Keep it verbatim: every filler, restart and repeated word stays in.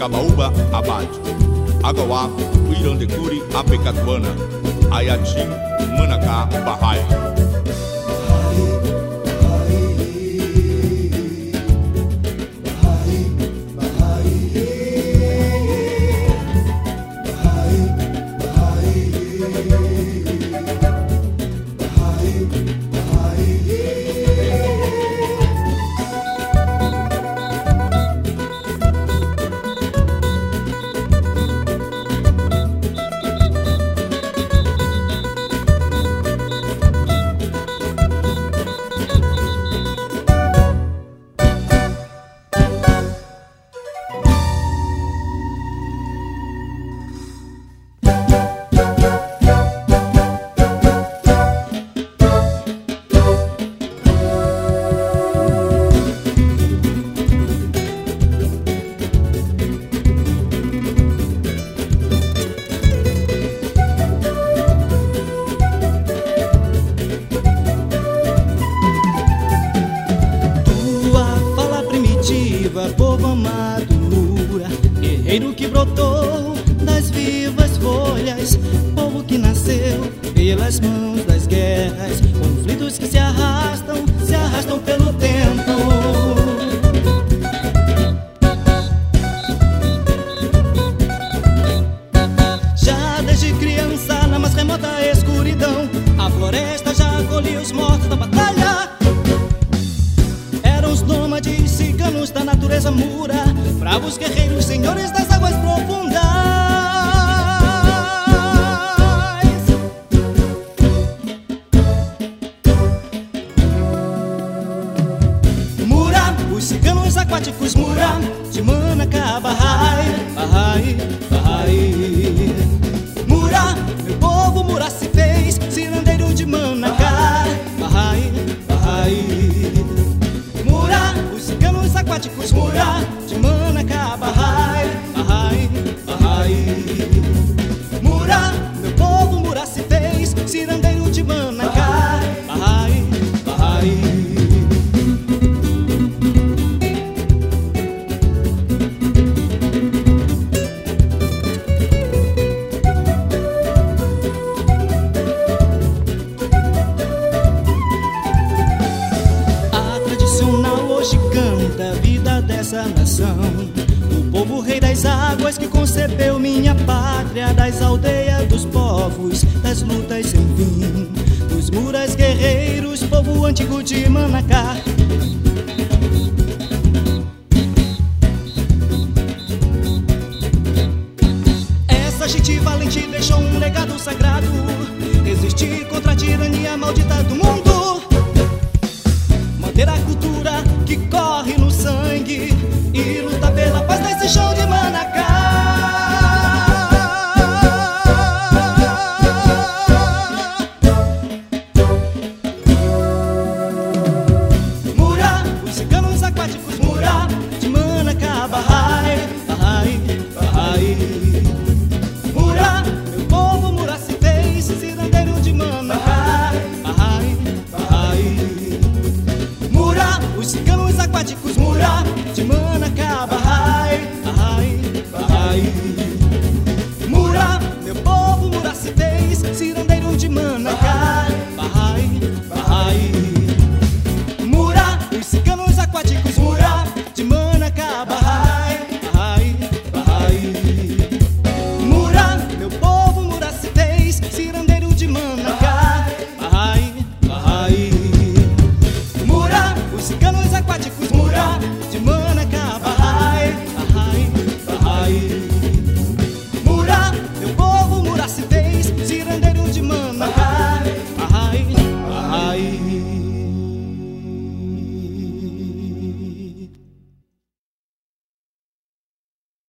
Cabaúba, Abade, Agauá, Uirandecuri, Apecatuana, Ayatim, Manacá, Bahai. Povo amado, Mura, guerreiro que brotou das vivas folhas, povo que nasceu pelas mãos das guerras, conflitos que se arrastam, se arrastam pelo tempo. Já desde criança, na mais remota escuridão, a floresta já acolheu os mortos da batalha. Eram os nômades ciganos da natureza Mura, bravos guerreiros, senhores das águas profundas. Mura, os ciganos aquáticos Mura, de Manacá, Bahai, Bahai, Bahai. Mura, meu povo Mura se fez cirandeiro de Manacá, Bahai, Bahai. Mura, os ciganos aquáticos Mura, de Manacá, Bahai, Bahai, Bahai. Mura, meu povo Mura se fez cirandeiro de Manacá, Bahai, Bahai. Hoje canta a vida dessa nação, o povo rei das águas que concebeu minha pátria, das aldeias dos povos, das lutas sem fim, dos muras guerreiros, povo antigo de Manacá. Essa gente valente deixou um legado sagrado, resistir contra a tirania maldita do mundo, manter a cultura que corre no sangue e luta pela paz nesse chão de Manacá.